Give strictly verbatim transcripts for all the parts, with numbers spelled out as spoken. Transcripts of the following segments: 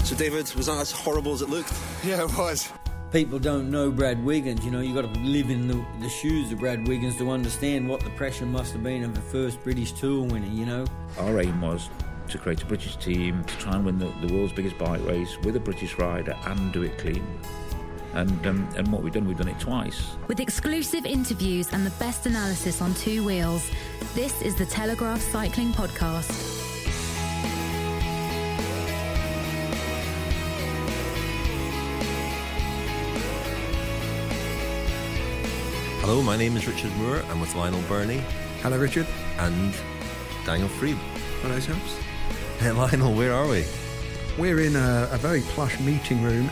So David, was that as horrible as it looked? Yeah, it was. People don't know Brad Wiggins, you know, you've got to live in the, the shoes of Brad Wiggins to understand what the pressure must have been of the first British Tour winner, you know. Our aim was to create a British team, to try and win the, the world's biggest bike race with a British rider and do it clean. And, um, and what we've done, we've done it twice. With exclusive interviews and the best analysis on two wheels, this is the Telegraph Cycling Podcast. Hello, my name is Richard Moore. I'm with Lionel Birnie. Hello, Richard. And Daniel Freeb. Hello, chaps. Hey, Lionel, where are we? We're in a, a very plush meeting room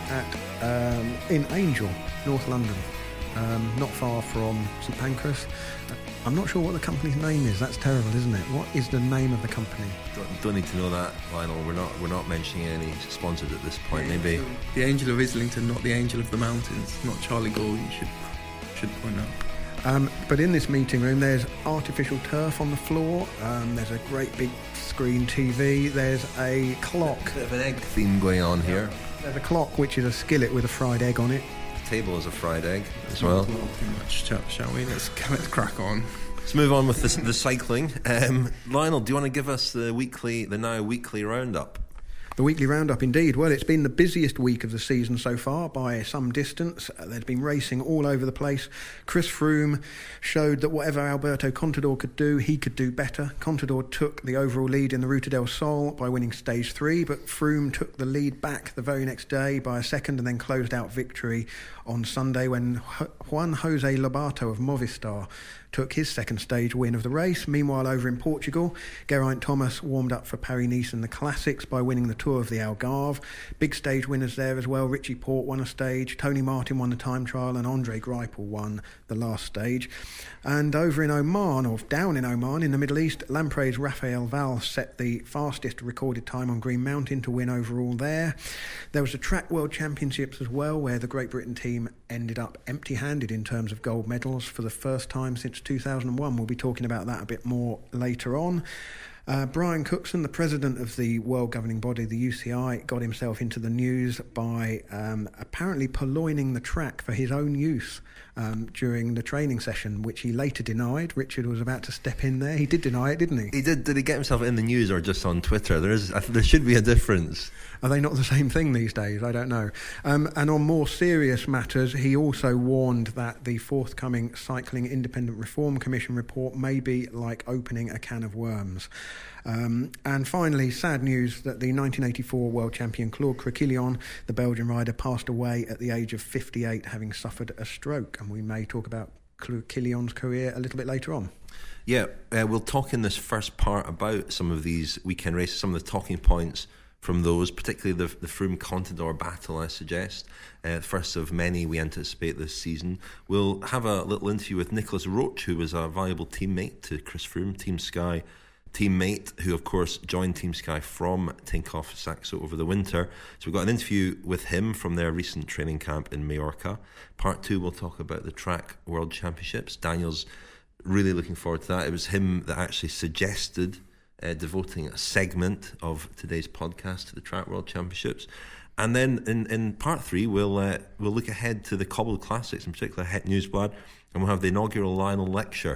at um, in Angel, North London, um, not far from St Pancras. I'm not sure what the company's name is. That's terrible, isn't it? What is the name of the company? Don't, don't need to know that, Lionel. We're not we're not mentioning any sponsors at this point. Maybe the Angel of Islington, not the Angel of the Mountains, not Charlie Gore. You should should point out. Um, but in this meeting room, there's artificial turf on the floor. Um, there's a great big screen T V. There's a clock. A bit of an egg theme going on here. There's a clock, which is a skillet with a fried egg on it. The table is a fried egg as well. Not too much, chap, shall we? Let's let's crack on. Let's move on with the, the cycling. Um, Lionel, do you want to give us the weekly, the now weekly roundup? The weekly roundup, indeed. Well, it's been the busiest week of the season so far by some distance. Uh, there's been racing all over the place. Chris Froome showed that whatever Alberto Contador could do, he could do better. Contador took the overall lead in the Ruta del Sol by winning stage three, but Froome took the lead back the very next day by a second and then closed out victory on Sunday when Juan Jose Lobato of Movistar took his second stage win of the race. Meanwhile, over in Portugal, Geraint Thomas warmed up for Paris-Nice and the Classics by winning the Tour of the Algarve. Big stage winners there as well. Richie Porte won a stage, Tony Martin won the time trial, and Andre Greipel won the last stage. And over in Oman, or down in Oman, in the Middle East, Lampre's Rafael Val set the fastest recorded time on Green Mountain to win overall there. There was the Track World Championships as well, where the Great Britain team ended up empty-handed in terms of gold medals for the first time since two thousand one. We'll be talking about that a bit more later on. Uh, Brian Cookson, the president of the world governing body, the U C I, got himself into the news by um, apparently purloining the track for his own use um, during the training session, which he later denied. Richard was about to step in there. He did deny it, didn't he? He did. Did he get himself in the news or just on Twitter? There is. There should be a difference. Are they not the same thing these days? I don't know. Um, and on more serious matters, he also warned that the forthcoming Cycling Independent Reform Commission report may be like opening a can of worms. Um, and finally, sad news that the nineteen eighty-four world champion Claude Craquillon, the Belgian rider, passed away at the age of fifty-eight, having suffered a stroke. And we may talk about Craquillon's career a little bit later on. Yeah, uh, we'll talk in this first part about some of these weekend races, some of the talking points from those, particularly the, the Froome-Contador battle, I suggest. Uh, first of many we anticipate this season. We'll have a little interview with Nicolas Roche, who was a valuable teammate to Chris Froome, Team Sky teammate, who of course joined Team Sky from Tinkoff Saxo over the winter. So we've got an interview with him from their recent training camp in Majorca. Part two, we'll talk about the Track World Championships. Daniel's really looking forward to that. It was him that actually suggested uh, devoting a segment of today's podcast to the Track World Championships. And then in, in part three, we'll uh, we'll look ahead to the Cobbled Classics, in particular Het Nieuwsblad, and we'll have the inaugural Lionel Lecture.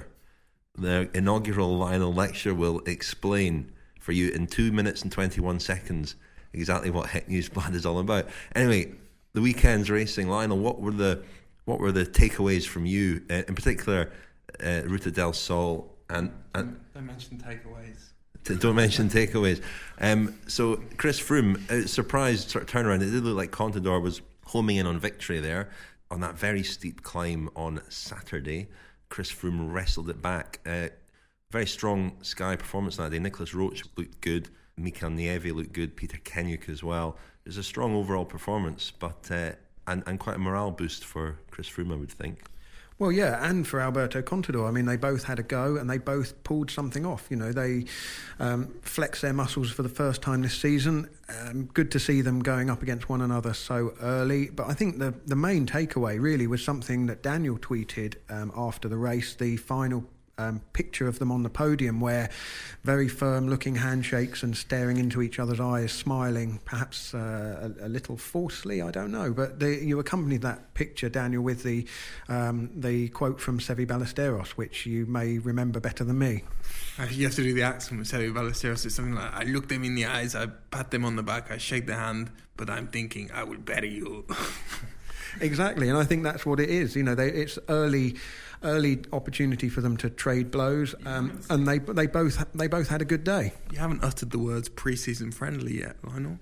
The inaugural Lionel Lecture will explain for you in two minutes and twenty-one seconds exactly what Het Nieuwsblad is all about. Anyway, the weekend's racing. Lionel, what were the what were the takeaways from you, uh, in particular, uh, Ruta del Sol and, and don't mention takeaways. T- don't mention takeaways. Um, so Chris Froome, a surprised sort of turnaround. It did look like Contador was homing in on victory there on that very steep climb on Saturday. Chris Froome wrestled it back. Uh, very strong Sky performance that day. Nicolas Roche looked good. Mikel Nieve looked good. Peter Kenyuk as well. It was a strong overall performance, but uh, and, and quite a morale boost for Chris Froome, I would think. Well, yeah, and for Alberto Contador. I mean, they both had a go and they both pulled something off. You know, they um, flexed their muscles for the first time this season. Um, good to see them going up against one another so early. But I think the, the main takeaway really was something that Daniel tweeted um, after the race, the final um, picture of them on the podium where very firm-looking handshakes and staring into each other's eyes, smiling, perhaps uh, a, a little falsely, I don't know. But they, you accompanied that picture, Daniel, with the um, the quote from Seve Ballesteros, which you may remember better than me. You have to do the accent with Seve Ballesteros. It's something like, I look them in the eyes, I pat them on the back, I shake their hand, but I'm thinking, I will bury you. Exactly, and I think that's what it is. You know, they, it's early, early opportunity for them to trade blows, um, and they they both they both had a good day. You haven't uttered the words pre-season friendly yet, Lionel.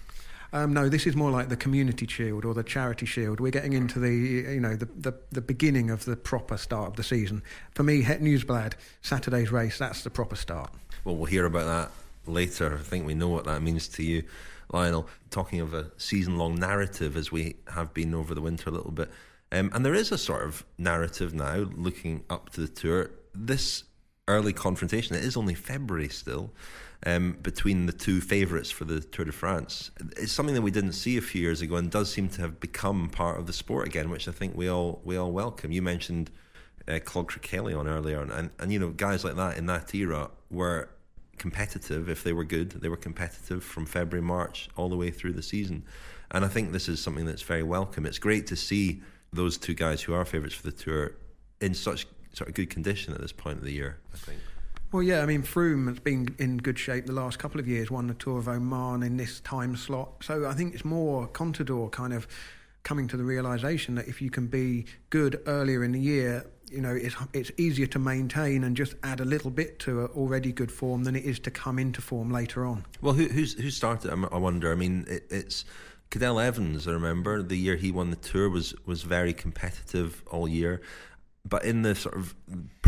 Um, no, this is more like the Community Shield or the Charity Shield. We're getting into the you know the, the, the beginning of the proper start of the season. For me, Het Nieuwsblad, Saturday's race, that's the proper start. Well, we'll hear about that later. I think we know what that means to you, Lionel. Talking of a season-long narrative, as we have been over the winter a little bit. Um, and there is a sort of narrative now, looking up to the Tour. This early confrontation, it is only February still, um, between the two favourites for the Tour de France. It's something that we didn't see a few years ago and does seem to have become part of the sport again, which I think we all we all welcome. You mentioned uh, Claude Criquelion earlier, and, and you know, guys like that in that era were competitive. If they were good, they were competitive from February, March, all the way through the season. And I think this is something that's very welcome. It's great to see those two guys who are favourites for the Tour in such sort of good condition at this point of the year, I think. Well, yeah, I mean, Froome has been in good shape the last couple of years, won the Tour of Oman in this time slot. So I think it's more Contador kind of coming to the realisation that if you can be good earlier in the year, you know, it's it's easier to maintain and just add a little bit to an already good form than it is to come into form later on. Well, who who's, who started, I wonder? I mean, it, it's Cadel Evans, I remember, the year he won the Tour was, was very competitive all year. But in the sort of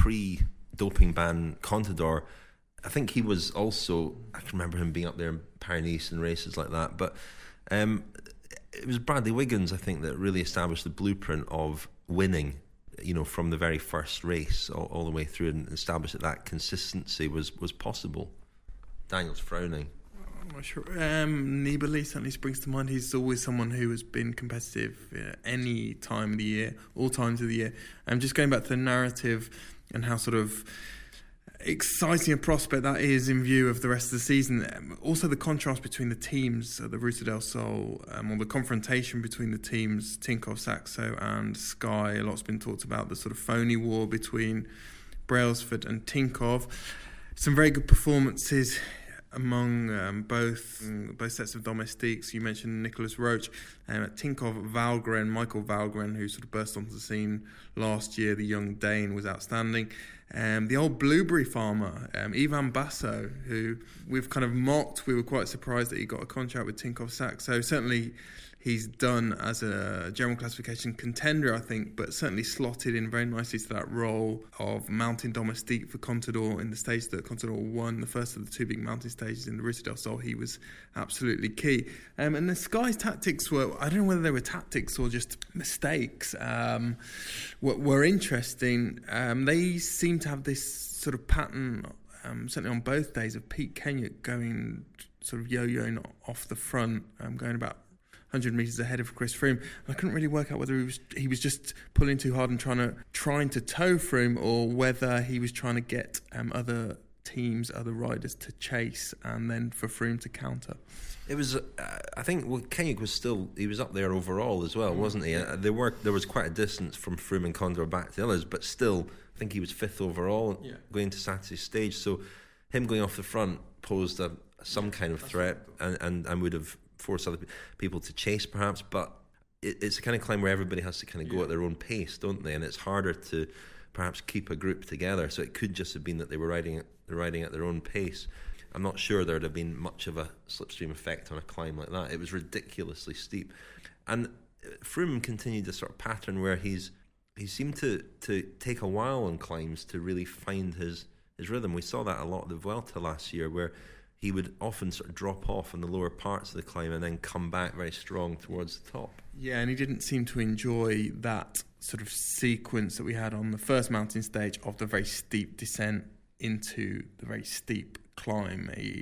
pre-doping ban Contador, I think he was also, I can remember him being up there in Paris-Nice and races like that. But um, it was Bradley Wiggins, I think, that really established the blueprint of winning, you know, from the very first race all, all the way through, and established that that consistency was, was possible. Daniel's frowning. I'm not sure. Um, Nibali certainly springs to mind. He's always someone who has been competitive uh, any time of the year, all times of the year. I'm um, just going back to the narrative and how sort of exciting a prospect that is in view of the rest of the season. Um, also the contrast between the teams at the Ruta del Sol, um, or the confrontation between the teams, Tinkoff, Saxo and Sky. A lot's been talked about the sort of phony war between Brailsford and Tinkoff. Some very good performances among um, both um, both sets of domestiques. You mentioned Nicholas Roach, um, at Tinkoff, Valgren, Michael Valgren, who sort of burst onto the scene last year. The young Dane was outstanding. Um, the old blueberry farmer, um, Ivan Basso, who we've kind of mocked. We were quite surprised that he got a contract with Tinkoff Saxo. Certainly he's done as a general classification contender, I think, but certainly slotted in very nicely to that role of mountain domestique for Contador in the stage that Contador won, the first of the two big mountain stages in the Ruta del Sol. He was absolutely key. Um, and the Sky's tactics were, I don't know whether they were tactics or just mistakes, um, were, were interesting. Um, they seem to have this sort of pattern, um, certainly on both days, of Pete Kenyon going sort of yo-yoing off the front, um, going about one hundred metres ahead of Chris Froome. I couldn't really work out whether he was he was just pulling too hard and trying to trying to tow Froome, or whether he was trying to get um, other teams, other riders to chase, and then for Froome to counter. It was, uh, I think, well, Kenyon was still, he was up there overall as well, wasn't he? Uh, there were there was quite a distance from Froome and Contador back to the others, but still, I think he was fifth overall yeah. going into Saturday's stage. So him going off the front posed a, some kind of threat, and, and, and would have force other people to chase perhaps, but it, it's a kind of climb where everybody has to kind of go yeah. at their own pace, don't they? And it's harder to perhaps keep a group together, so it could just have been that they were riding, riding at their own pace. I'm not sure there would have been much of a slipstream effect on a climb like that. It was ridiculously steep, and Froome continued a sort of pattern where he's he seemed to, to take a while on climbs to really find his, his rhythm. We saw that a lot at the Vuelta last year, where he would often sort of drop off in the lower parts of the climb and then come back very strong towards the top. Yeah, and he didn't seem to enjoy that sort of sequence that we had on the first mountain stage of the very steep descent into the very steep climb. He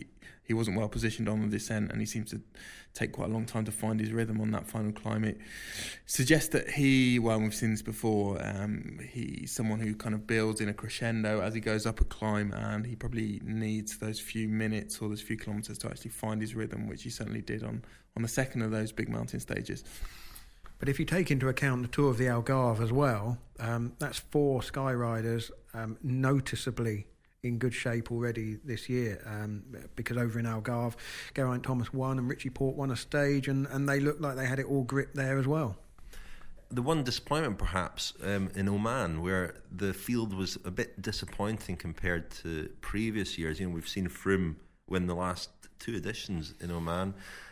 he wasn't well positioned on the descent, and he seems to take quite a long time to find his rhythm on that final climb. It suggests that he, well, we've seen this before, um, he's someone who kind of builds in a crescendo as he goes up a climb, and he probably needs those few minutes or those few kilometres to actually find his rhythm, which he certainly did on, on the second of those big mountain stages. But if you take into account the Tour of the Algarve as well, um, that's four sky riders um, noticeably in good shape already this year, um, because over in Algarve, Geraint Thomas won and Richie Porte won a stage, and, and they looked like they had it all gripped there as well. The one disappointment perhaps um, in Oman, where the field was a bit disappointing compared to previous years. You know, we've seen Froome win the last two editions in Oman,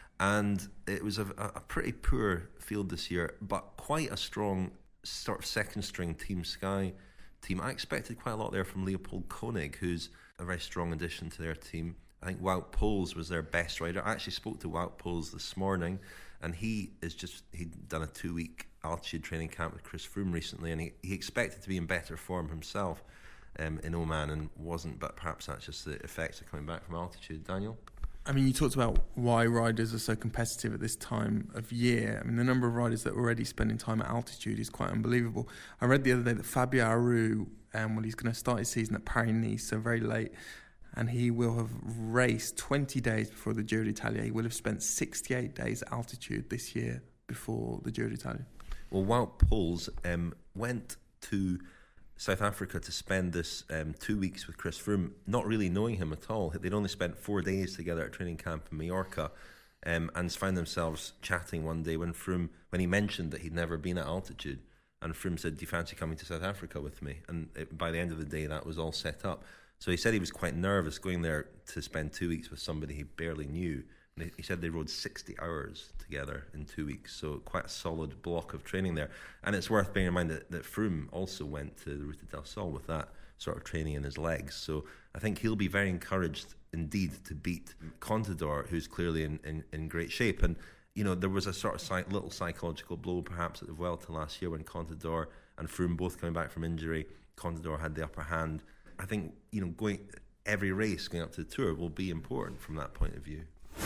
and it was a, a pretty poor field this year, but quite a strong sort of second string Team Sky team. I expected quite a lot there from Leopold Koenig, who's a very strong addition to their team. I think Wout Poels was their best rider. I actually spoke to Wout Poels this morning, and he is just he'd done a two-week altitude training camp with Chris Froome recently, and he, he expected to be in better form himself um, in Oman and wasn't, but perhaps that's just the effects of coming back from altitude. Daniel? I mean, you talked about why riders are so competitive at this time of year. I mean, the number of riders that are already spending time at altitude is quite unbelievable. I read the other day that Fabio Aru, um, well, he's going to start his season at Paris-Nice, so very late, and he will have raced twenty days before the Giro d'Italia. He will have spent sixty-eight days at altitude this year before the Giro d'Italia. Well, Wout Poels um, went to South Africa to spend this um, two weeks with Chris Froome, not really knowing him at all. They'd only spent four days together at training camp in Mallorca, um, and found themselves chatting one day when Froome, when he mentioned that he'd never been at altitude, and Froome said, "Do you fancy coming to South Africa with me?" And it, by the end of the day, that was all set up. So he said he was quite nervous going there to spend two weeks with somebody he barely knew. And he said they rode sixty hours together in two weeks, so quite a solid block of training there. And it's worth bearing in mind that, that Froome also went to the Ruta del Sol with that sort of training in his legs. So I think he'll be very encouraged indeed to beat Contador, who's clearly in, in, in great shape. And, you know, there was a sort of psych, little psychological blow perhaps at the Vuelta last year when Contador and Froome both coming back from injury. Contador had the upper hand. I think, you know, going every race going up to the Tour will be important from that point of view.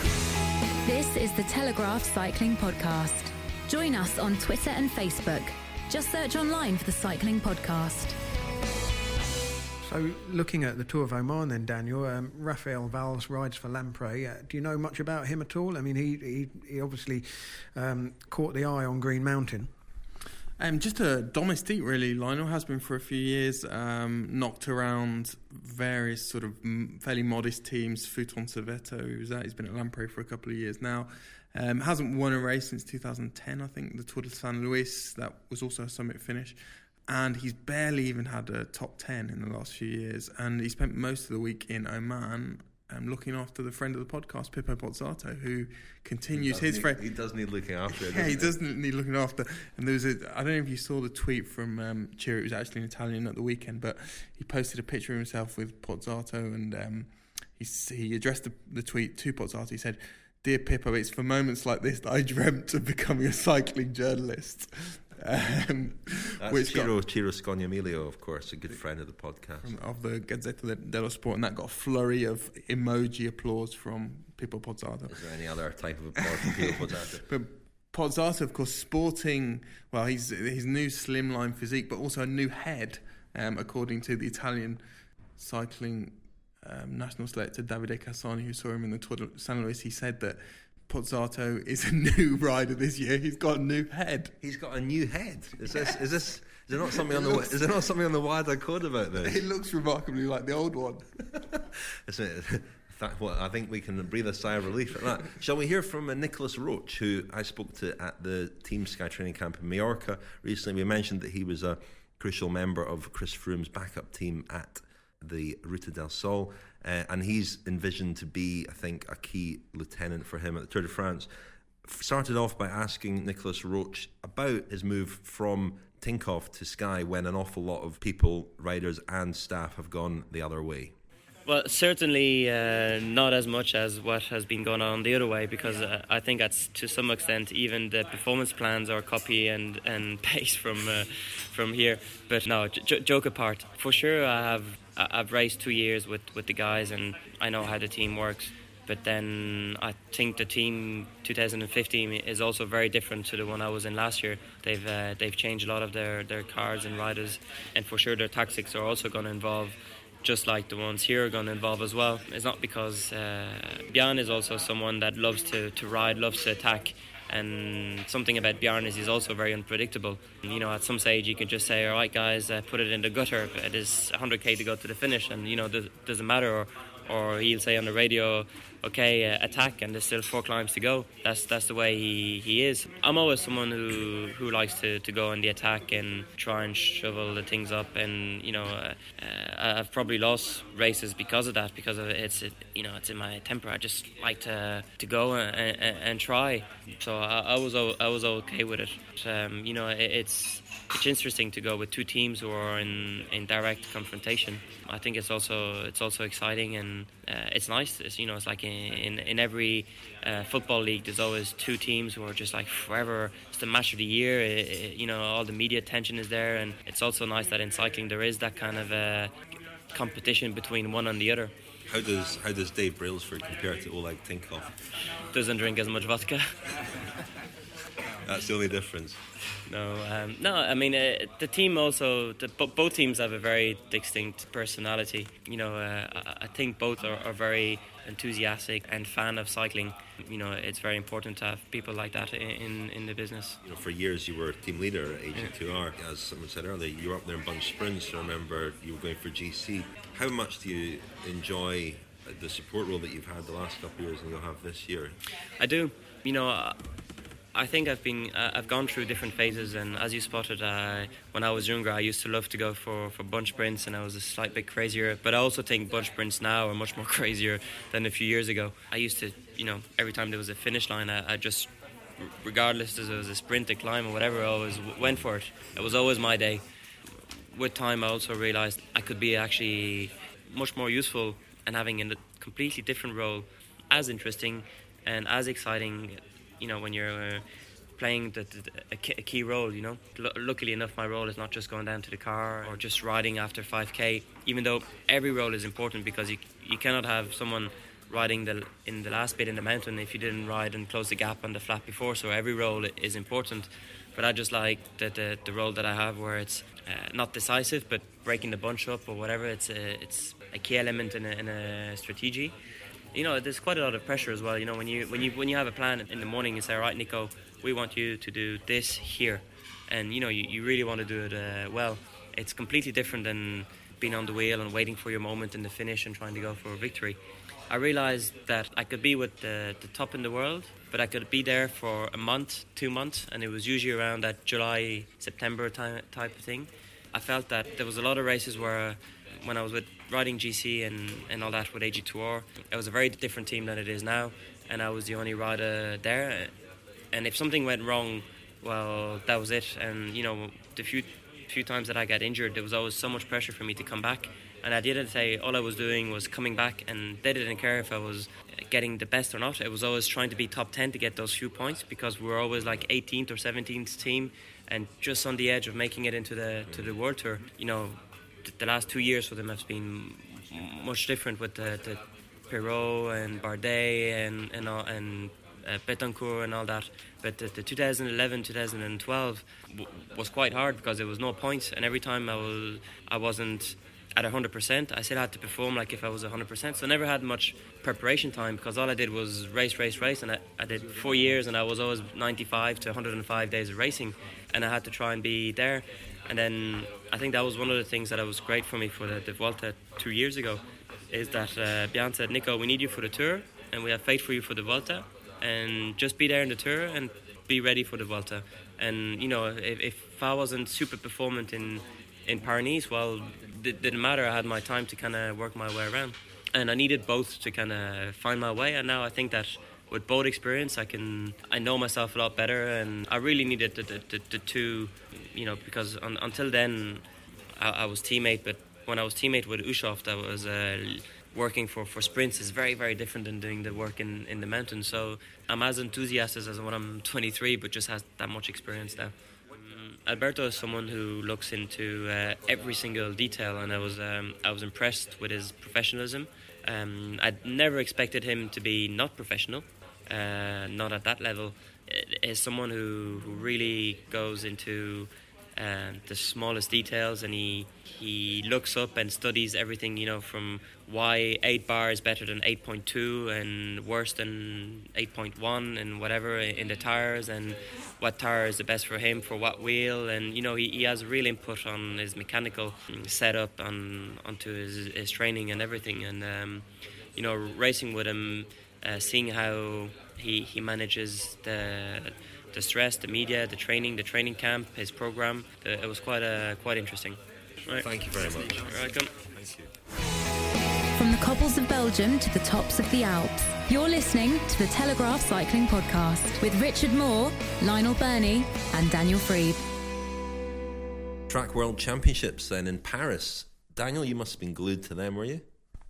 This is the Telegraph Cycling Podcast. Join us on Twitter and Facebook. Just search online for the Cycling Podcast. So, looking at the Tour of Oman then, Daniel, um, Rafael Valls rides for Lamprey. Uh, do you know much about him at all? I mean, he he, he obviously um, caught the eye on Green Mountain. Um, just a domestique, really. Lionel has been for a few years, um, knocked around various sort of fairly modest teams. Fouton Servetto, who was at, he's been at Lamprey for a couple of years now. Um, hasn't won a race since two thousand ten, I think, the Tour de San Luis. That was also a summit finish. And he's barely even had a top ten in the last few years. And he spent most of the week in Oman, Um, looking after the friend of the podcast, Pippo Pozzato, who continues his need, friend. He does need looking after. Yeah, he does need looking after. And there was a, I don't know if you saw the tweet from um, Ciro, it was actually in Italian at the weekend, but he posted a picture of himself with Pozzato, and um, he, he addressed the, the tweet to Pozzato. He said, "Dear Pippo, it's for moments like this that I dreamt of becoming a cycling journalist." Um, That's which Ciro, got, Ciro Scognamiglio, of course, a good friend of the podcast. Of the Gazzetta dello Sport, and that got a flurry of emoji applause from Pippo Pozzato. Is there any other type of applause from Pippo Pozzato? But Pozzato, of course, sporting, well, he's his new slimline physique, but also a new head, um, according to the Italian cycling um, national selector Davide Cassani, who saw him in the Tour de San Luis. He said that Pozzato is a new rider this year. He's got a new head. He's got a new head. Is this? Is this? Is there not something on the? Looks, is there not something on the Wada Code about this? It looks remarkably like the old one. Isn't it? Well, I think we can breathe a sigh of relief at that. Shall we hear from uh, Nicolas Roche, who I spoke to at the Team Sky training camp in Mallorca recently? We mentioned that he was a crucial member of Chris Froome's backup team at the Ruta del Sol, uh, and he's envisioned to be, I think, a key lieutenant for him at the Tour de France. Started off by asking Nicolas Roche about his move from Tinkoff to Sky when an awful lot of people, riders and staff have gone the other way. Well, certainly uh, not as much as what has been going on the other way, because uh, I think that's to some extent even the performance plans are copy and, and paste from uh, from here. But no, j- joke apart, for sure I have I've raced two years with, with the guys and I know how the team works. But then I think the team twenty fifteen is also very different to the one I was in last year. They've uh, they've changed a lot of their, their cars and riders, and for sure their tactics are also going to involve, just like the ones here are going to involve as well. It's not because uh, Bjarne is also someone that loves to, to ride, loves to attack. And something about Bjarne is he's also very unpredictable. You know, at some stage you can just say, all right guys, uh, put it in the gutter, it is one hundred k to go to the finish, and you know, does, doesn't matter. Or, or he'll say on the radio, okay, uh, attack, and there's still four climbs to go. That's that's the way he, he is. I'm always someone who, who likes to, to go on the attack and try and shovel the things up. And you know, uh, uh, I've probably lost races because of that, because of it's it, you know, it's in my temper. I just like to to go and, and, and try. So I, I was I was okay with it. Um, you know, it, it's. It's interesting to go with two teams who are in, in direct confrontation. I think it's also it's also exciting, and uh, it's nice. It's, you know, it's like in in, in every uh, football league, there's always two teams who are just like forever. It's the match of the year. It, it, you know, all the media attention is there, and it's also nice that in cycling there is that kind of uh, competition between one and the other. How does how does Dave Brailsford compare to Oleg Tinkoff? Doesn't drink as much vodka. That's the only difference. No, um, no. I mean, uh, the team also. The, both teams have a very distinct personality. You know, uh, I think both are, are very enthusiastic and fan of cycling. You know, it's very important to have people like that in in the business. You know, for years you were team leader at A G two R. Yeah. As someone said earlier, you were up there in bunch sprints. I remember you were going for G C. How much do you enjoy the support role that you've had the last couple of years and you'll have this year? I do. You know. Uh, I think I've been uh, I've gone through different phases, and as you spotted, uh, when I was younger, I used to love to go for, for bunch sprints, and I was a slight bit crazier. But I also think bunch sprints now are much more crazier than a few years ago. I used to, you know, every time there was a finish line, I, I just, regardless if it was a sprint, a climb, or whatever, I always w- went for it. It was always my day. With time, I also realised I could be actually much more useful and having a completely different role, as interesting and as exciting. You know, when you're uh, playing the, the, a, key, a key role, you know. L- luckily enough, my role is not just going down to the car or just riding after five k, even though every role is important, because you you cannot have someone riding the in the last bit in the mountain if you didn't ride and close the gap on the flat before. So every role is important. But I just like the, the, the role that I have, where it's uh, not decisive, but breaking the bunch up or whatever. It's a, it's a key element in a, in a strategy. You know, there's quite a lot of pressure as well. You know, when you when you when you have a plan in the morning, you say, all right, Nico, we want you to do this here, and you know, you, you really want to do it uh, well. It's completely different than being on the wheel and waiting for your moment in the finish and trying to go for a victory. I realized that I could be with the, the top in the world, but I could be there for a month, two months, and it was usually around that July, September time, type of thing. I felt that there was a lot of races where, when I was with riding G C and, and all that with A G two R, it was a very different team than it is now, and I was the only rider there. And if something went wrong, well, that was it. And you know, the few few times that I got injured, there was always so much pressure for me to come back. And at the end of the day, all I was doing was coming back, and they didn't care if I was getting the best or not. It was always trying to be top ten to get those few points, because we were always like eighteenth or seventeenth team, and just on the edge of making it into the to the World Tour. You know, th- the last two years for them have been much different with the, the Perrault and Bardet and and all, and uh, Betancourt and all that. But the, the twenty eleven, twenty twelve w- was quite hard, because there was no points, and every time I was I wasn't at one hundred percent, I still had to perform like if I was one hundred percent. So I never had much preparation time, because all I did was race, race, race. And I, I did four years, and I was always ninety-five to one hundred five days of racing. And I had to try and be there. And then I think that was one of the things that was great for me for the, the Vuelta two years ago, is that uh, Bjarne said, Nico, we need you for the Tour, and we have faith for you for the Vuelta. And just be there in the Tour and be ready for the Vuelta. And, you know, if, if I wasn't super performant in, in Paris, well, it didn't matter. I had my time to kind of work my way around, and I needed both to kind of find my way. And now I think that with both experience, I can I know myself a lot better, and I really needed the the, the, the two, you know, because un, until then I, I was teammate, but when I was teammate with Ushoff, I was uh, working for, for sprints is very very different than doing the work in, in the mountains. So I'm as enthusiastic as when I'm twenty-three, but just has that much experience now. Alberto is someone who looks into uh, every single detail, and I was um, I was impressed with his professionalism. Um, I'd never expected him to be not professional, uh, not at that level. Is someone who, who really goes into um, the smallest details, and he he looks up and studies everything, you know, from why eight bar is better than eight point two and worse than eight point one and whatever in the tires, and what tire is the best for him for what wheel. And you know, he, he has real input on his mechanical setup, on onto his, his training and everything. And um, you know, racing with him, uh, seeing how he he manages the the stress, the media, the training, the training camp, his program, uh, it was quite uh, quite interesting. Right. Thank you very much. You're welcome. Thank you. From the cobbles of Belgium to the tops of the Alps, you're listening to the Telegraph Cycling Podcast with Richard Moore, Lionel Burney and Daniel Fried. Track World Championships then in Paris. Daniel, you must have been glued to them, were you?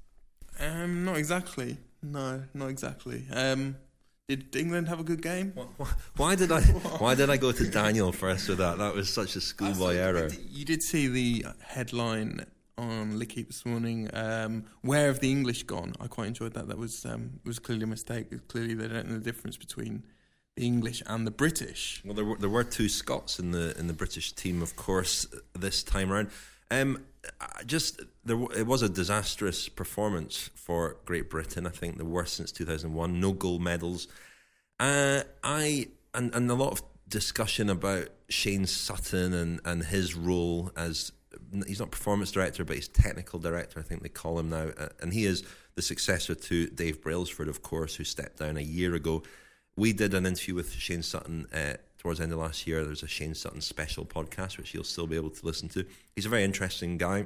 Um, not exactly. No, not exactly. Um, did England have a good game? Why, why did I? Why did I go to Daniel first with that? That was such a schoolboy error. You did see the headline on L'Equipe this morning. Um, where have the English gone? I quite enjoyed that. That was um, was clearly a mistake. Clearly, they don't know the difference between the English and the British. Well, there were there were two Scots in the in the British team, of course, this time around. Um, just there, it was a disastrous performance for Great Britain. I think the worst since two thousand one. No gold medals. Uh, I and and a lot of discussion about Shane Sutton and, and his role as, he's not performance director, but he's technical director, I think they call him now, uh, and he is the successor to Dave Brailsford, of course, who stepped down a year ago. We did an interview with Shane Sutton uh, towards the end of last year. There's a Shane Sutton special podcast, which you'll still be able to listen to. He's a very interesting guy.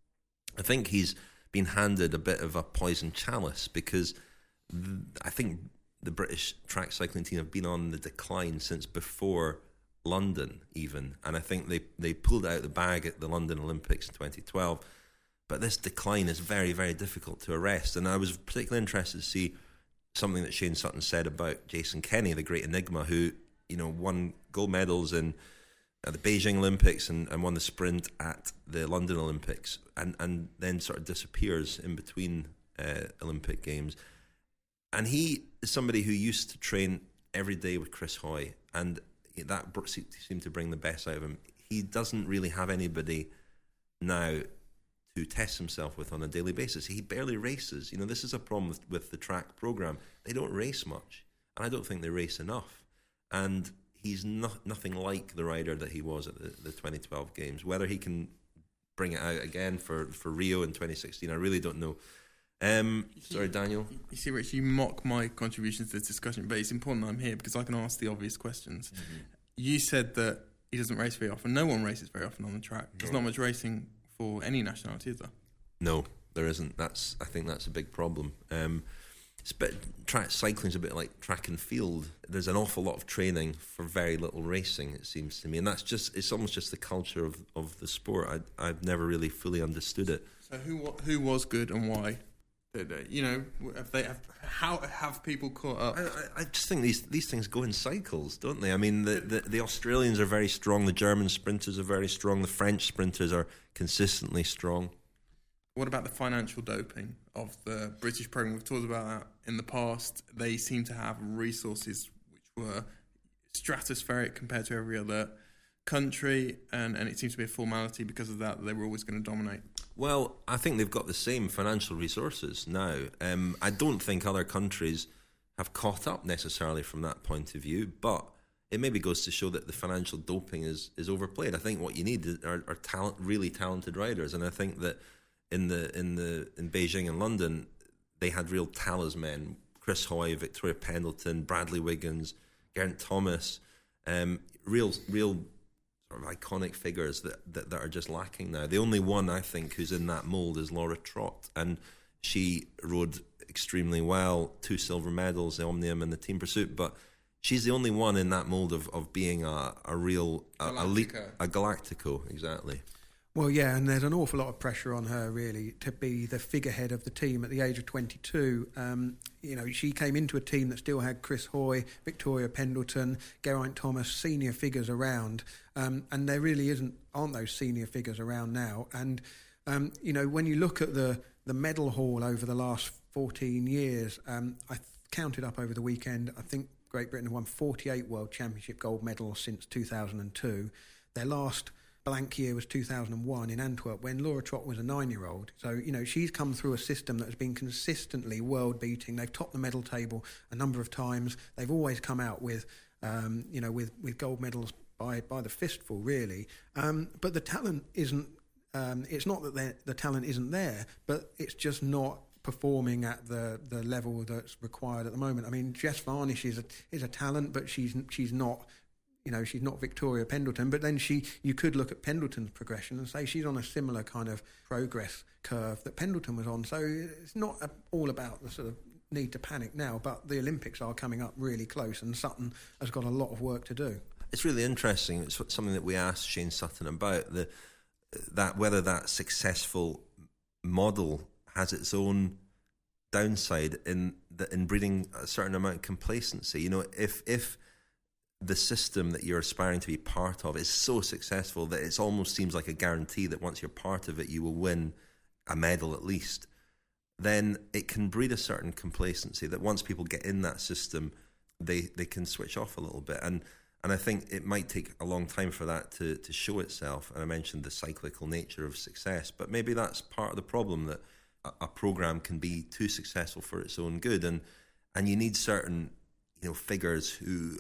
I think he's been handed a bit of a poison chalice because th- I think the British track cycling team have been on the decline since before London even. And I think they, they pulled out the bag at the London Olympics in twenty twelve. But this decline is very, very difficult to arrest. And I was particularly interested to see something that Shane Sutton said about Jason Kenny, the great enigma, who, you know, won gold medals in at the Beijing Olympics and, and won the sprint at the London Olympics, and, and then sort of disappears in between uh, Olympic Games. And he is somebody who used to train every day with Chris Hoy, and that seemed to bring the best out of him. He doesn't really have anybody now to test himself with on a daily basis. He barely races. You know, this is a problem with, with the track program. They don't race much, and I don't think they race enough. And he's not nothing like the rider that he was at the, the twenty twelve Games. Whether he can bring it out again for, for Rio in twenty sixteen, I really don't know. Um, sorry, Daniel. You see, Rich, you mock my contributions to this discussion, but it's important I'm here because I can ask the obvious questions. Mm-hmm. You said that he doesn't race very often. No one races very often on the track. There's no. not much racing for any nationality, is there? No, there isn't. That's I think that's a big problem. Um, it's a bit, track cycling's a bit like track and field. There's an awful lot of training for very little racing, it seems to me, and that's just it's almost just the culture of, of the sport. I I've never really fully understood it. So who who was good and why? You know, have they have, how have people caught up? I, I just think these these things go in cycles, don't they? I mean, the, the, the Australians are very strong, the German sprinters are very strong, the French sprinters are consistently strong. What about the financial doping of the British program? We've talked about that in the past. They seem to have resources which were stratospheric compared to every other country, and, and it seems to be a formality because of that, that they were always going to dominate. Well, I think they've got the same financial resources now. Um, I don't think other countries have caught up necessarily from that point of view, but it maybe goes to show that the financial doping is, is overplayed. I think what you need are, are talent, really talented riders, and I think that in the in the in Beijing and London, they had real talisman: Chris Hoy, Victoria Pendleton, Bradley Wiggins, Geraint Thomas, um, real real. Sort of iconic figures that, that, that are just lacking now. The only one I think who's in that mould is Laura Trott, and she rode extremely well, two silver medals, the Omnium and the Team Pursuit, but she's the only one in that mould of, of being a, a real a, elite, a Galactico, exactly. Well, yeah, and there's an awful lot of pressure on her, really, to be the figurehead of the team at the age of twenty-two. Um, you know, she came into a team that still had Chris Hoy, Victoria Pendleton, Geraint Thomas, senior figures around, um, and there really isn't aren't those senior figures around now. And um, you know, when you look at the the medal haul over the last fourteen years. Um, I th- counted up over the weekend. I think Great Britain have won forty-eight World Championship gold medals since two thousand two. Their last blank year was two thousand one in Antwerp when Laura Trott was a nine-year-old. So, you know, she's come through a system that has been consistently world-beating. They've topped the medal table a number of times. They've always come out with, um, you know, with, with gold medals by, by the fistful, really. Um, but the talent isn't, um, it's not that the talent isn't there, but it's just not performing at the, the level that's required at the moment. I mean, Jess Varnish is a, is a talent, but she's she's not... You know, she's not Victoria Pendleton, but then she, you could look at Pendleton's progression and say she's on a similar kind of progress curve that Pendleton was on. So it's not all about the sort of need to panic now, but the Olympics are coming up really close and Sutton has got a lot of work to do. It's really interesting. It's something that we asked Shane Sutton about, the, that whether that successful model has its own downside in the, in breeding a certain amount of complacency. You know, if if the system that you're aspiring to be part of is so successful that it almost seems like a guarantee that once you're part of it you will win a medal at least, then it can breed a certain complacency that once people get in that system they, they can switch off a little bit, and and I think it might take a long time for that to, to show itself. And I mentioned the cyclical nature of success, but maybe that's part of the problem, that a, a programme can be too successful for its own good, and and you need certain, you know, figures who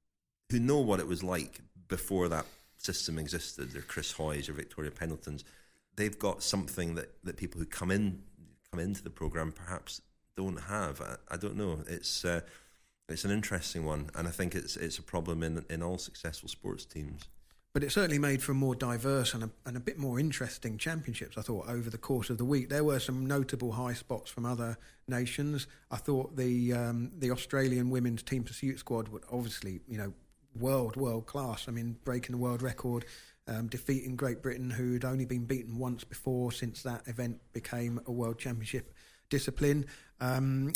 who know what it was like before that system existed. They're Chris Hoy's or Victoria Pendleton's. They've got something that, that people who come in come into the programme perhaps don't have. I, I don't know. It's uh, it's an interesting one, and I think it's it's a problem in in all successful sports teams. But it certainly made for a more diverse and a, and a bit more interesting championships, I thought, over the course of the week. There were some notable high spots from other nations. I thought the um, the Australian women's team pursuit squad would obviously, you know, world, world class. I mean, breaking the world record, um, defeating Great Britain, who'd only been beaten once before since that event became a world championship discipline. Um,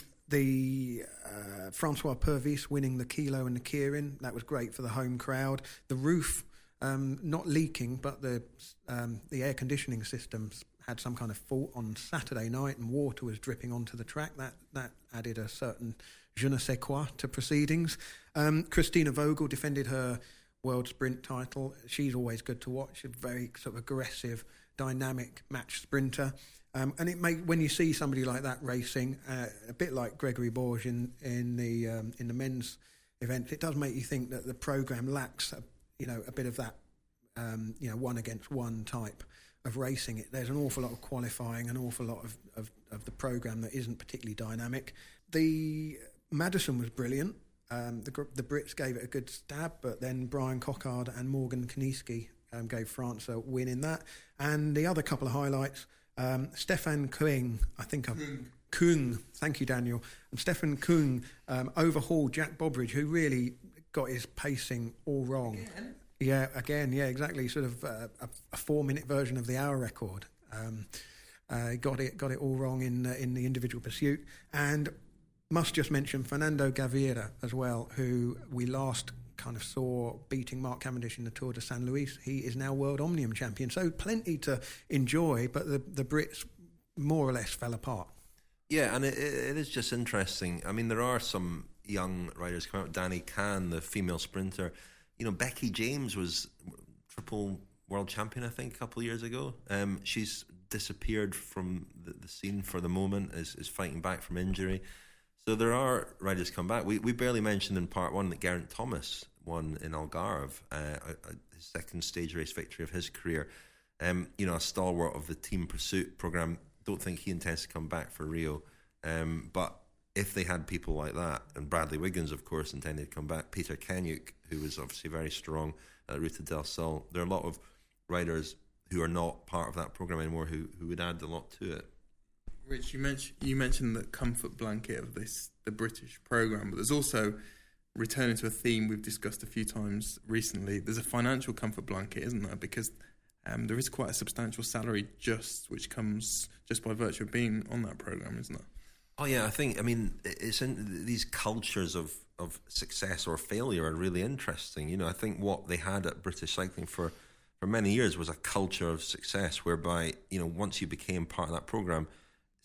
the uh, Francois Purvis winning the kilo and the keirin, that was great for the home crowd. The roof um, not leaking, but the um, the air conditioning systems had some kind of fault on Saturday night and water was dripping onto the track. That that added a certain je ne sais quoi to proceedings. Um, Christina Vogel defended her world sprint title. She's always good to watch, a very sort of aggressive, dynamic match sprinter. Um, and it may, when you see somebody like that racing, uh, a bit like Gregory Borge in, in the um, in the men's event, it does make you think that the programme lacks a, you know, a bit of that um, you know, one against one type of racing. It, there's an awful lot of qualifying, an awful lot of, of, of the programme that isn't particularly dynamic. The Madison was brilliant. Um, the, the Brits gave it a good stab, but then Brian Cockard and Morgan Kaniski um, gave France a win in that. And the other couple of highlights, um, Stefan Kung, I think I'm... Kung, thank you, Daniel. And Stefan Kung um, overhauled Jack Bobridge, who really got his pacing all wrong. Again? Yeah, again, yeah, exactly. Sort of uh, a, a four-minute version of the hour record. Um, uh, got it, got it all wrong in uh, in the individual pursuit. And must just mention Fernando Gaviria as well, who we last kind of saw beating Mark Cavendish in the Tour de San Luis. He is now World Omnium champion. So plenty to enjoy, but the, the Brits more or less fell apart. Yeah, and it, it is just interesting. I mean, there are some young riders coming out. Danny Kahn, the female sprinter. You know, Becky James was triple world champion, I think, a couple of years ago. Um, she's disappeared from the, the scene for the moment, is, is fighting back from injury. So there are riders come back. We we barely mentioned in part one that Geraint Thomas won in Algarve, uh, a, a, his second stage race victory of his career. Um, you know, a stalwart of the team pursuit programme. Don't think he intends to come back for Rio. Um, but if they had people like that, and Bradley Wiggins, of course, intended to come back, Peter Kenyuk, who was obviously very strong at Ruta del Sol, there are a lot of riders who are not part of that programme anymore who, who would add a lot to it. Rich, you mentioned you mentioned the comfort blanket of this, the British programme, but there's also, returning to a theme we've discussed a few times recently, there's a financial comfort blanket, isn't there? Because um, there is quite a substantial salary just which comes just by virtue of being on that programme, isn't there? Oh yeah, I think, I mean, it's in these cultures of, of success or failure are really interesting. You know, I think what they had at British Cycling for, for many years was a culture of success whereby, you know, once you became part of that programme,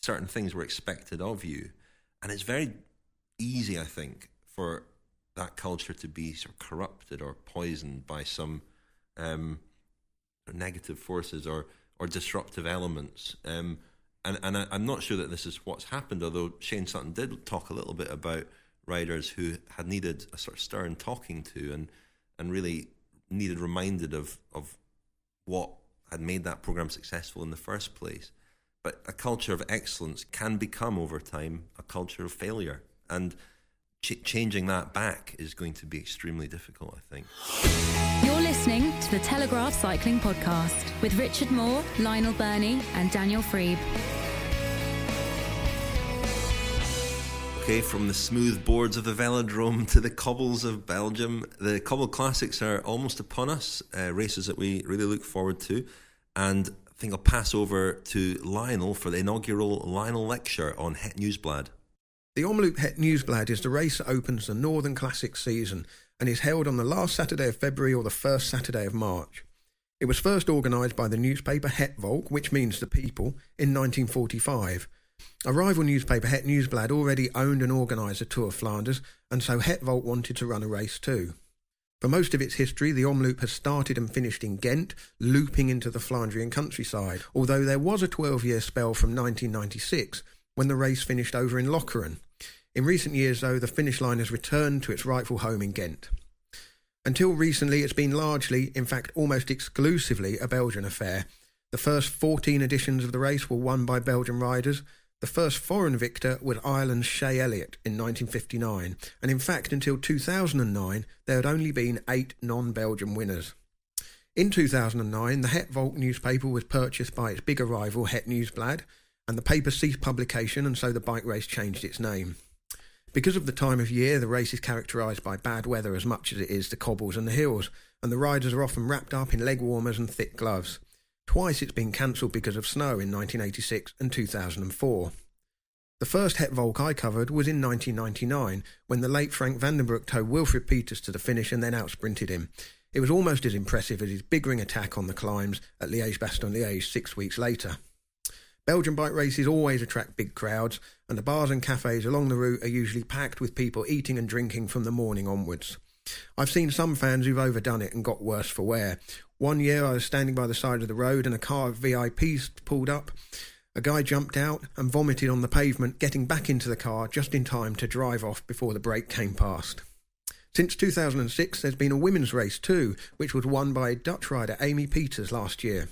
certain things were expected of you, and it's very easy, I think, for that culture to be sort of corrupted or poisoned by some um, negative forces or or disruptive elements. Um, and and I, I'm not sure that this is what's happened, although Shane Sutton did talk a little bit about riders who had needed a sort of stern talking to and and really needed reminded of, of what had made that programme successful in the first place. But a culture of excellence can become, over time, a culture of failure. And ch- changing that back is going to be extremely difficult, I think. You're listening to the Telegraph Cycling Podcast with Richard Moore, Lionel Burney and Daniel Freeb. Okay, from the smooth boards of the velodrome to the cobbles of Belgium, the Cobble Classics are almost upon us, uh, races that we really look forward to. And I think I'll pass over to Lionel for the inaugural Lionel Lecture on Het Nieuwsblad. The Omloop Het Nieuwsblad is the race that opens the Northern Classic season and is held on the last Saturday of February or the first Saturday of March. It was first organised by the newspaper Het Volk, which means the people, in nineteen forty-five. A rival newspaper, Het Nieuwsblad, already owned and organised the Tour of Flanders, and so Het Volk wanted to run a race too. For most of its history, the Omloop has started and finished in Ghent, looping into the Flandrian countryside, although there was a twelve-year spell from nineteen ninety-six, when the race finished over in Lokeren. In recent years, though, the finish line has returned to its rightful home in Ghent. Until recently, it's been largely, in fact almost exclusively, a Belgian affair. The first fourteen editions of the race were won by Belgian riders. The first foreign victor was Ireland's Shay Elliott in nineteen fifty-nine, and in fact until two thousand nine there had only been eight non-Belgian winners. In two thousand nine, the Het Volk newspaper was purchased by its bigger rival Het Nieuwsblad, and the paper ceased publication, and so the bike race changed its name. Because of the time of year, the race is characterised by bad weather as much as it is the cobbles and the hills, and the riders are often wrapped up in leg warmers and thick gloves. Twice it's been cancelled because of snow in nineteen eighty-six and two thousand four. The first Het Volk I covered was in nineteen ninety-nine, when the late Frank Vandenbroek towed Wilfred Peters to the finish and then outsprinted him. It was almost as impressive as his big ring attack on the climbs at Liège-Bastogne-Liège six weeks later. Belgian bike races always attract big crowds, and the bars and cafes along the route are usually packed with people eating and drinking from the morning onwards. I've seen some fans who've overdone it and got worse for wear. One year I was standing by the side of the road and a car of V I Ps pulled up. A guy jumped out and vomited on the pavement, getting back into the car just in time to drive off before the brake came past. Since two thousand six there's been a women's race too, which was won by Dutch rider Amy Peters last year.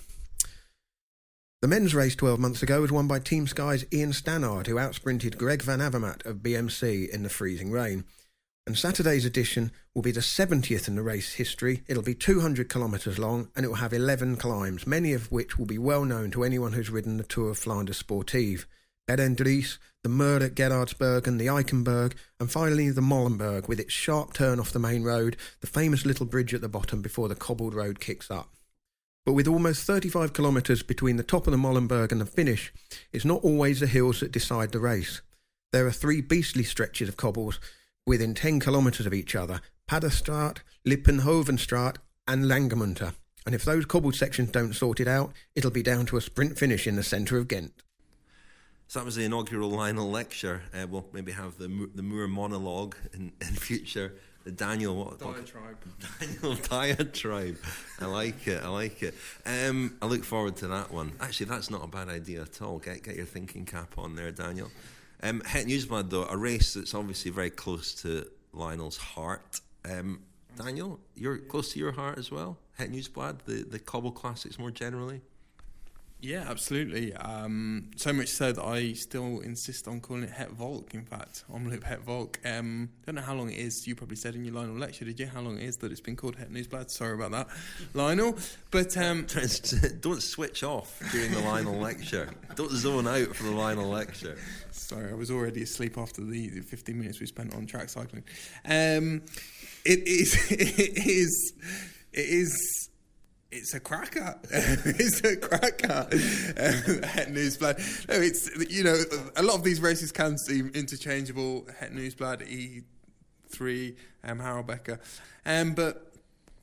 The men's race twelve months ago was won by Team Sky's Ian Stannard, who outsprinted Greg Van Avermaet of B M C in the freezing rain. And Saturday's edition will be the seventieth in the race history. It'll be two hundred kilometres long and it will have eleven climbs, many of which will be well known to anyone who's ridden the Tour of Flanders Sportive. Berendries, the Muur at Gerardsbergen, the Eichenberg, and finally the Molenberg with its sharp turn off the main road, the famous little bridge at the bottom before the cobbled road kicks up. But with almost thirty-five kilometres between the top of the Molenberg and the finish, it's not always the hills that decide the race. There are three beastly stretches of cobbles within ten kilometres of each other, Paddestraat, Lippenhovenstraat and Langemunter. And if those cobbled sections don't sort it out, it'll be down to a sprint finish in the centre of Ghent. So that was the inaugural Lionel Lecture. Uh, we'll maybe have the the Moore monologue in, in future. The Daniel what? Diatribe. Daniel Diatribe. I like it. I like it. Um, I look forward to that one. Actually, that's not a bad idea at all. Get get your thinking cap on there, Daniel. Um, Het Nieuwsblad, though, a race that's obviously very close to Lionel's heart. Um, Daniel, you're close to your heart as well. Het Nieuwsblad, the the Cobble Classics more generally. Yeah, absolutely. Um, so much so that I still insist on calling it Het Volk, in fact. Omloop Het Volk. Um, don't know how long it is. You probably said in your Lionel lecture, did you? How long it is that it's been called Het Nieuwsblad? Sorry about that, Lionel. But um, don't switch off during the Lionel lecture. Don't zone out for the Lionel lecture. Sorry, I was already asleep after the fifteen minutes we spent on track cycling. Um, it is... It is... It is... It's a cracker. It's a cracker. Um, Het Nieuwsblad. No, it's, you know, a lot of these races can seem interchangeable. Het Nieuwsblad, E three, um, Harelbeke. Um, but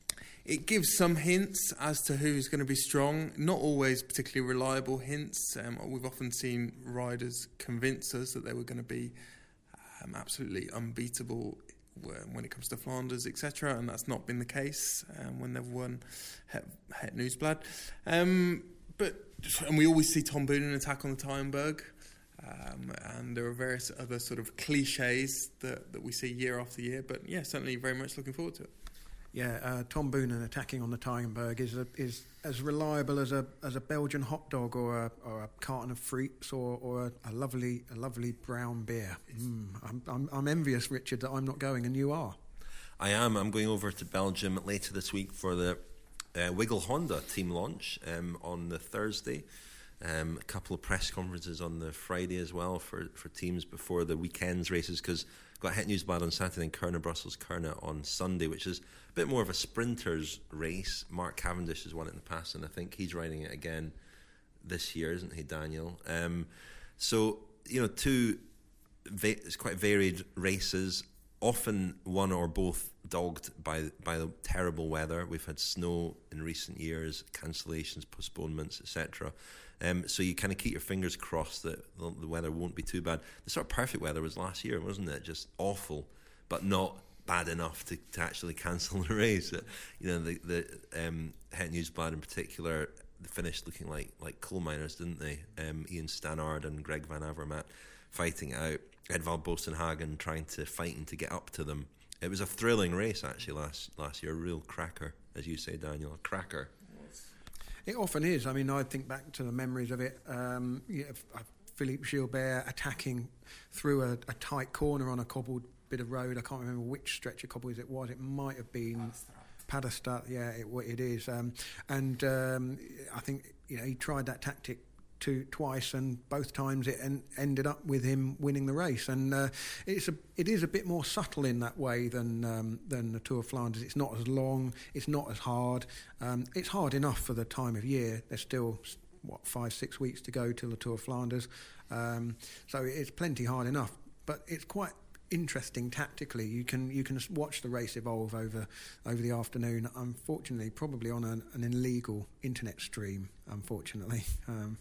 it gives some hints as to who's going to be strong, not always particularly reliable hints. Um, we've often seen riders convince us that they were going to be um, absolutely unbeatable when it comes to Flanders, et cetera, and that's not been the case um, when they've won Het, Het Nieuwsblad. Um, but and we always see Tom Boonen attack on the Tyenberg, um, and there are various other sort of cliches that, that we see year after year. But yeah, certainly very much looking forward to it. Yeah, uh, Tom Boonen attacking on the Tyenberg is a, is as reliable as a as a Belgian hot dog or a or a carton of frites or, or a, a lovely a lovely brown beer. Mm, I'm, I'm I'm envious, Richard, that I'm not going and you are. I am. I'm going over to Belgium later this week for the uh, Wiggle Honda team launch um, on the Thursday. Um, a couple of press conferences on the Friday as well for, for teams before the weekend's races, because got Het Nieuwsblad on Saturday and Kuurne Brussels Kuurne on Sunday, which is a bit more of a sprinter's race. Mark Cavendish has won it in the past, and I think he's riding it again this year, isn't he, Daniel? Um, so, you know, two va- it's quite varied races, often one or both dogged by by the terrible weather. We've had snow in recent years, cancellations, postponements, et cetera. Um, so you kind of keep your fingers crossed that the, the weather won't be too bad. The sort of perfect weather was last year, wasn't it? Just awful, but not bad enough to, to actually cancel the race. Uh, you know, the the um, Het Nieuwsblad in particular, they finished looking like like coal miners, didn't they? Um, Ian Stannard and Greg Van Avermaet fighting it out. Edvald Boasson-Hagen trying to fighting to get up to them. It was a thrilling race actually last last year, a real cracker, as you say, Daniel, a cracker. It often is. I mean, I think back to the memories of it. Um, yeah, Philippe Gilbert attacking through a, a tight corner on a cobbled bit of road. I can't remember which stretch of cobbles it was. It might have been Paderstad. Yeah, it, it is. Um, and um, I think you know he tried that tactic Two, twice, and both times it en- ended up with him winning the race. And uh, it's a, it is a bit more subtle in that way than um, than the Tour of Flanders. It's not as long, it's not as hard. Um, it's hard enough for the time of year. There's still what five, six weeks to go till the Tour of Flanders, um, so it's plenty hard enough. But it's quite interesting tactically. You can you can watch the race evolve over over the afternoon. Unfortunately, probably on an, an illegal internet stream. Unfortunately. Um,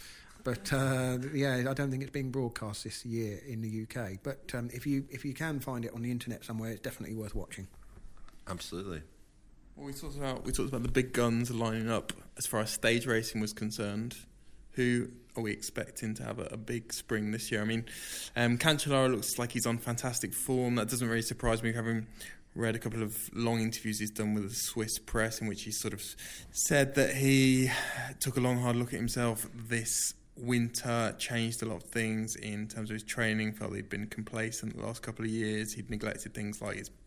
But uh, yeah, I don't think it's being broadcast this year in the U K. But um, if you if you can find it on the internet somewhere, it's definitely worth watching. Absolutely. Well, we talked about we talked about the big guns lining up as far as stage racing was concerned. Who are we expecting to have a, a big spring this year? I mean, um, Cancellara looks like he's on fantastic form. That doesn't really surprise me, having read a couple of long interviews he's done with the Swiss press, in which he sort of said that he took a long, hard look at himself this winter, changed a lot of things in terms of his training, felt he'd been complacent the last couple of years. He'd neglected things like his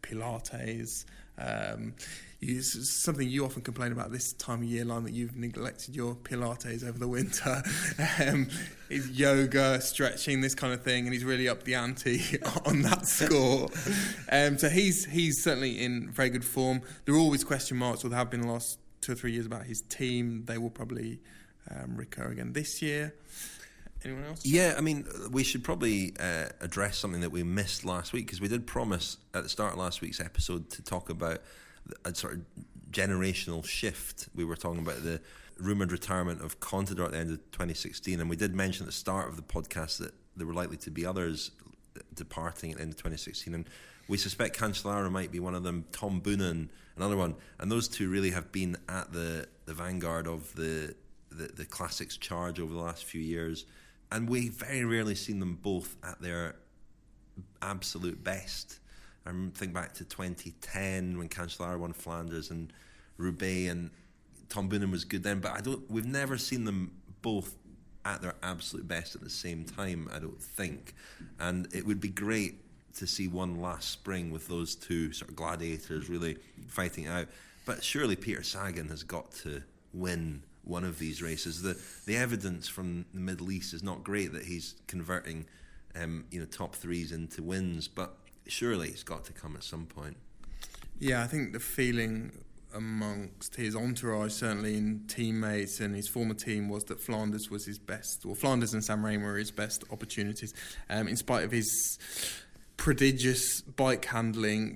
Pilates. Um, it's something you often complain about this time of year, Line, that you've neglected your Pilates over the winter. um, his yoga, stretching, this kind of thing, and he's really upped the ante on that score. Um, so he's he's certainly in very good form. There are always question marks, or there have been the last two or three years, about his team. They will probably Um, recur again this year. Anyone else? Yeah, I mean, we should probably uh, address something that we missed last week, because we did promise at the start of last week's episode to talk about a sort of generational shift. We were talking about the rumoured retirement of Contador at the end of twenty sixteen, and we did mention at the start of the podcast that there were likely to be others departing at the end of twenty sixteen, and we suspect Cancellara might be one of them, Tom Boonen, another one, and those two really have been at the, the vanguard of the The, the classics charge over the last few years, and we very rarely seen them both at their absolute best. I think back to twenty ten when Cancellara won Flanders and Roubaix, and Tom Boonen was good then, but I don't. We've never seen them both at their absolute best at the same time, I don't think. And it would be great to see one last spring with those two sort of gladiators really fighting out. But surely Peter Sagan has got to win one of these races. The the evidence from the Middle East is not great that he's converting um, you know, top threes into wins, but surely it's got to come at some point. Yeah, I think the feeling amongst his entourage, certainly in teammates and his former team, was that Flanders was his best, or Flanders and San Remo were his best opportunities, um, in spite of his prodigious bike handling.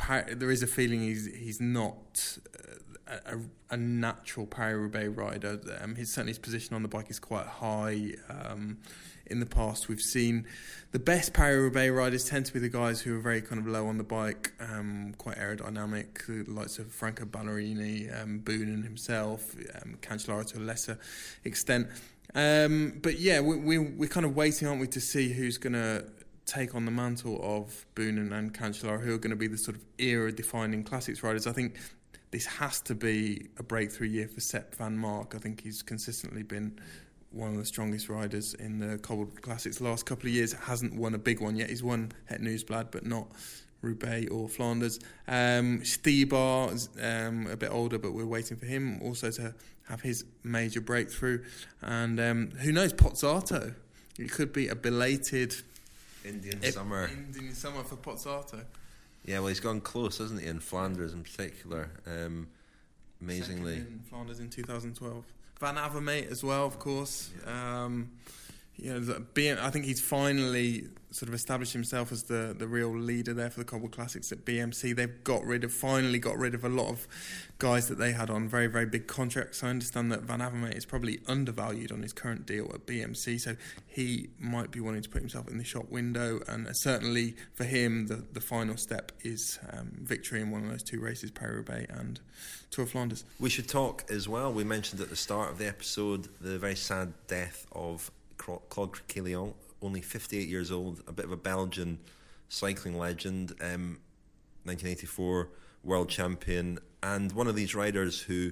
there is a feeling he's he's not a, a, a natural Paris-Roubaix rider. Um, his certainly his position on the bike is quite high. Um, in the past, we've seen the best Paris-Roubaix riders tend to be the guys who are very kind of low on the bike, um, quite aerodynamic, the likes of Franco Ballerini, um, Boonen himself, um, Cancellara to a lesser extent. Um, but yeah, we, we, we're kind of waiting, aren't we, to see who's going to take on the mantle of Boonen and Cancellara, who are going to be the sort of era-defining classics riders. I think this has to be a breakthrough year for Sepp van Mark. I think he's consistently been one of the strongest riders in the cobbled classics the last couple of years. Hasn't won a big one yet. He's won Het Nieuwsblad, but not Roubaix or Flanders. Um, Stybar is um, a bit older, but we're waiting for him also to have his major breakthrough. And um, who knows, Pozzato. It could be a belated Indian ep- summer. Indian summer for Pozzato. Yeah, well, he's gone close, hasn't he, in Flanders in particular. Um, amazingly. Second in Flanders in two thousand twelve. Van Avermaet as well, of course. Yeah. Um, you know, being, I think he's finally sort of established himself as the, the real leader there for the Cobble Classics at B M C. They've got rid of, finally got rid of a lot of guys that they had on very, very big contracts. I understand that Van Avermaet is probably undervalued on his current deal at B M C, so he might be wanting to put himself in the shop window. And certainly for him, the, the final step is um, victory in one of those two races, Paris-Roubaix and Tour of Flanders. We should talk as well, we mentioned at the start of the episode the very sad death of Claude Criquelion, only fifty-eight years old, a bit of a Belgian cycling legend, um, nineteen eighty-four world champion, and one of these riders who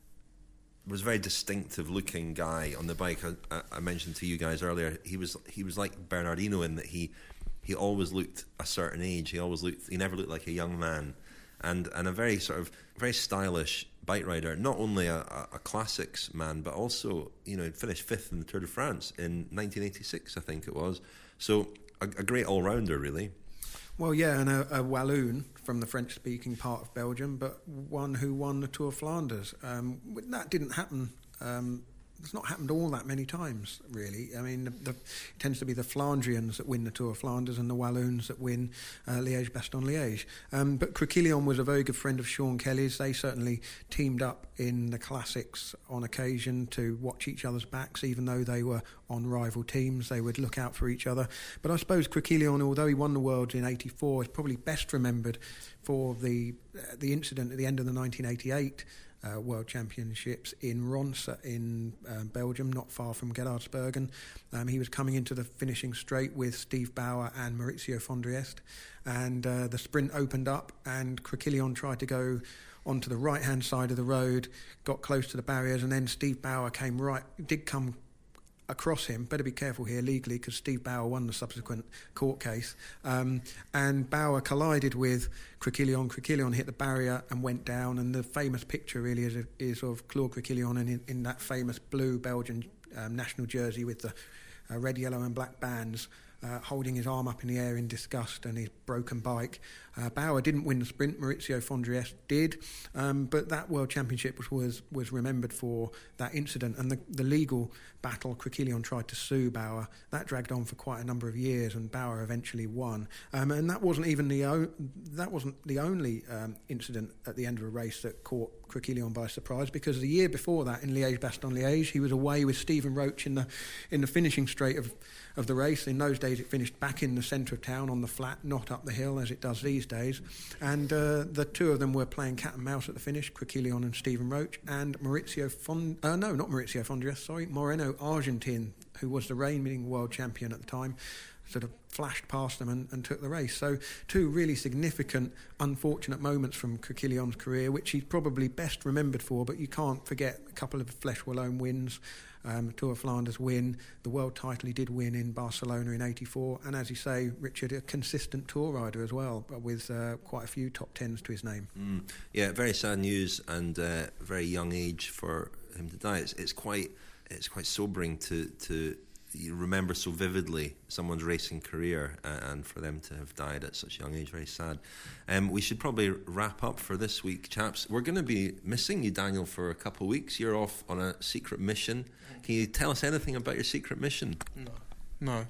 was a very distinctive looking guy on the bike. I, I mentioned to you guys earlier, he was he was like Bernardino in that he he always looked a certain age. He always looked he never looked like a young man, and and a very sort of very stylish bike rider, not only a, a, a classics man, but also, you know, finished fifth in the Tour de France in nineteen eighty-six, I think it was. So a, a great all-rounder, really. Well, yeah, and a, a Walloon from the French-speaking part of Belgium, but one who won the Tour of Flanders. Um, that didn't happen. Um, it's not happened all that many times, really. I mean, the, the, it tends to be the Flandrians that win the Tour of Flanders and the Walloons that win uh, Liège-Bastogne-Liège. Um, but Criquelion was a very good friend of Sean Kelly's. They certainly teamed up in the classics on occasion to watch each other's backs, even though they were on rival teams. They would look out for each other. But I suppose Criquelion, although he won the Worlds in eighty-four, is probably best remembered for the uh, the incident at the end of the nineteen eighty-eight Uh, World Championships in Ronse in uh, Belgium, not far from Geraardsbergen. Um, he was coming into the finishing straight with Steve Bauer and Maurizio Fondriest, and uh, the sprint opened up and Criquelion tried to go onto the right-hand side of the road, got close to the barriers, and then Steve Bauer came right, did come across him. Better be careful here legally, because Steve Bauer won the subsequent court case. Um, and Bauer collided with Criquelion. Criquelion hit the barrier and went down. And the famous picture really is, is of Claude Criquelion in, in that famous blue Belgian um, national jersey with the uh, red, yellow and black bands, uh, holding his arm up in the air in disgust and his broken bike. Uh, Bauer didn't win the sprint, Maurizio Fondriest did, um, but that World Championship was, was was remembered for that incident, and the, the legal battle. Criquelion tried to sue Bauer. That dragged on for quite a number of years, and Bauer eventually won. Um, and that wasn't even the o- that wasn't the only um, incident at the end of a race that caught Criquelion by surprise, because the year before that in Liège-Bastogne-Liège, he was away with Stephen Roach in the in the finishing straight of of the race. In those days, it finished back in the centre of town on the flat, not up the hill as it does these days. And uh, the two of them were playing cat and mouse at the finish, Criquelion and Stephen Roach, and Maurizio Fond... Uh, no, not Maurizio Fondriest, sorry, Moreno Argentin, who was the reigning world champion at the time, sort of flashed past them and, and took the race. So two really significant, unfortunate moments from Criquelion's career, which he's probably best remembered for, but you can't forget a couple of Flèche Wallonne wins, um, the Tour of Flanders win, the world title he did win in Barcelona in eighty-four, and as you say, Richard, a consistent tour rider as well, but with uh, quite a few top tens to his name. Mm. Yeah, very sad news, and uh, very young age for him to die. It's, it's quite it's quite sobering to to you remember so vividly someone's racing career, uh, and for them to have died at such a young age, very sad. Um, we should probably wrap up for this week, chaps. We're going to be missing you, Daniel, for a couple of weeks. You're off on a secret mission. Can you tell us anything about your secret mission? No. No.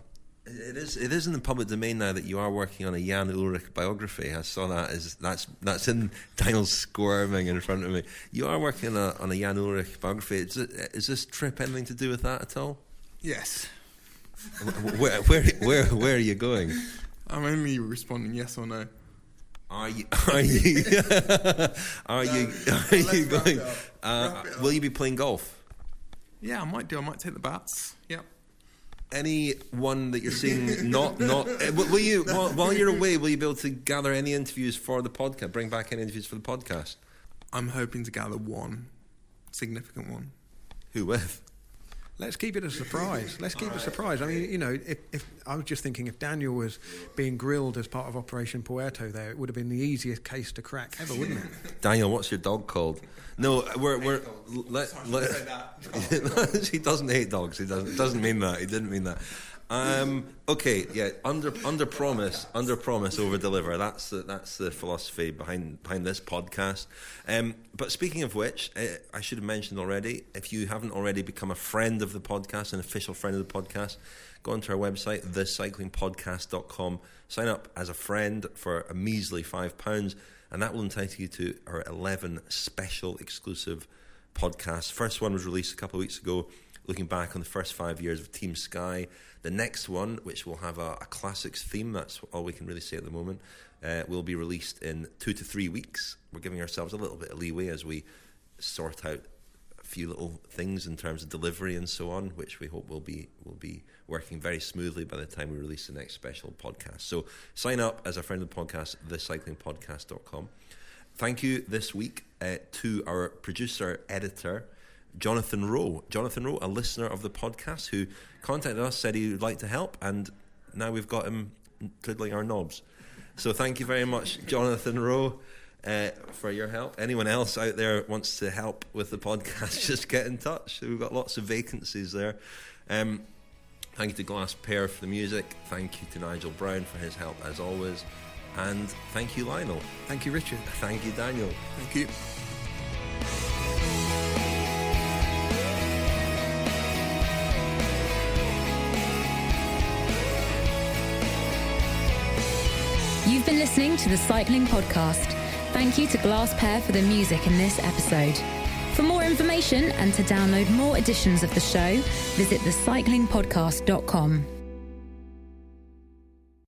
It is. It is in the public domain now that you are working on a Jan Ullrich biography. I saw that. Is that's that's in Daniel squirming in front of me. You are working on a, on a Jan Ullrich biography. Is, it, is this trip anything to do with that at all? Yes. where where where where are you going? I'm only responding yes or no. Are you are you are you are you going? Uh, will you be playing golf? Yeah, I might do. I might take the bats. Yep. Any one that you're seeing not not uh, will you while, while you're away, will you be able to gather any interviews for the podcast, bring back any interviews for the podcast? I'm hoping to gather one significant one. Who with? Let's keep it a surprise. Let's keep it a surprise. I mean, you know, if, if I was just thinking if Daniel was being grilled as part of Operation Puerto there, it would have been the easiest case to crack ever, wouldn't it? Daniel, what's your dog called? No, we're we're. Let, let, he doesn't hate dogs. He doesn't doesn't mean that. He didn't mean that. Um, okay, yeah. Under under promise, under promise, over deliver. That's the that's the philosophy behind behind this podcast. Um, but speaking of which, uh, I should have mentioned already. If you haven't already become a friend of the podcast, an official friend of the podcast, go onto our website, the cycling podcast dot com. Sign up as a friend for a measly five pounds. And that will entitle you to our eleven special exclusive podcasts. First one was released a couple of weeks ago, looking back on the first five years of Team Sky. The next one, which will have a, a classics theme, that's all we can really say at the moment, uh, will be released in two to three weeks. We're giving ourselves a little bit of leeway as we sort out a few little things in terms of delivery and so on, which we hope will be will be working very smoothly by the time we release the next special podcast. So sign up as a friend of the podcast, the cycling podcast dot com. Thank you this week uh, to our producer, editor, Jonathan Rowe. Jonathan Rowe, a listener of the podcast who contacted us, said he would like to help, and now we've got him twiddling our knobs. So thank you very much, Jonathan Rowe, uh, for your help. Anyone else out there wants to help with the podcast, just get in touch. We've got lots of vacancies there. Um, thank you to Glass Pear for the music. Thank you to Nigel Brown for his help as always. And thank you, Lionel. Thank you, Richard. Thank you, Daniel. Thank you. You've been listening to the Cycling Podcast. Thank you to Glass Pear for the music in this episode. For more information and to download more editions of the show, visit the cycling podcast dot com.